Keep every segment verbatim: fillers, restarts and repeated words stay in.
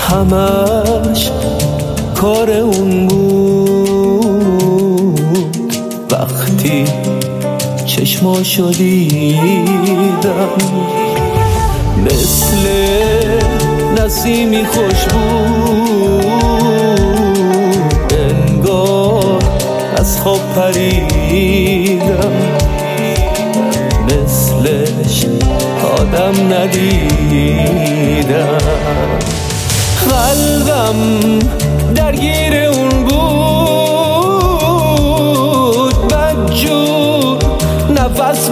همش کار اون بود. وقتی چشماشو دیدم مثل نسیمی خوش بود، انگار از خواب پریدم، مثلش آدم ندیدم. قلبم درگیر اون بود، بدجور نفس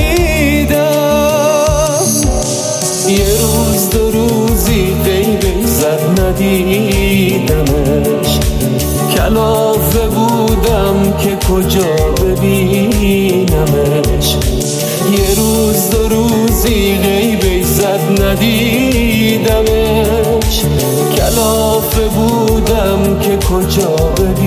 بریدم. یه روز دو روزی غیبی زد ندیدمش، کلافه بودم که کجا ببینمش. یه روز دو روزی غیبی زد ندیدمش، کلافه بودم که کجا ببینمش.